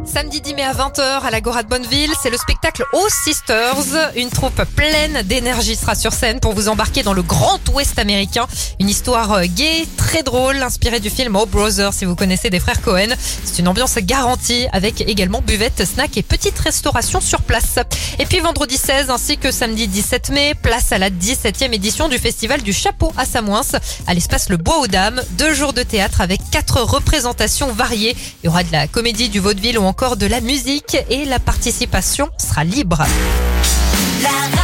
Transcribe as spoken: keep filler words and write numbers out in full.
Samedi dix mai à vingt heures à l'Agora de Bonneville, c'est le spectacle Oh Sisters. Une troupe pleine d'énergie sera sur scène pour vous embarquer dans le grand ouest américain. Une histoire gaie, très drôle, inspirée du film Oh Brothers, si vous connaissez des frères Cohen. C'est une ambiance garantie avec également buvette, snack et petite restauration sur place. Et puis vendredi seize ainsi que samedi dix-sept mai, place à la dix-septième édition du Festival du Chapeau à Samoins à l'espace Le Bois aux Dames. Deux jours de théâtre avec quatre représentations variées. Il y aura de la comédie, du vaudeville ou encore de la musique et la participation sera libre. La